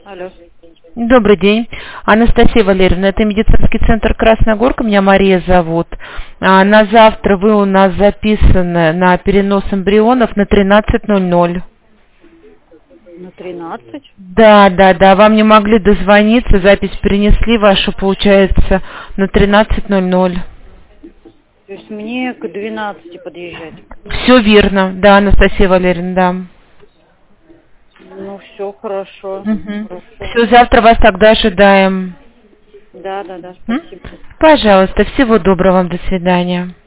Алло. Добрый день. Анастасия Валерьевна, это медицинский центр Красная Горка, меня Мария зовут. На завтра вы у нас записаны на перенос эмбрионов на 13:00. На 13? Да, вам не могли дозвониться, запись перенесли вашу, получается, на 13:00. То есть мне к 12 подъезжать? Все верно, да, Анастасия Валерьевна, да. Ну, все хорошо. Хорошо. Все, завтра вас тогда ожидаем. Да, спасибо. Пожалуйста, всего доброго вам, до свидания.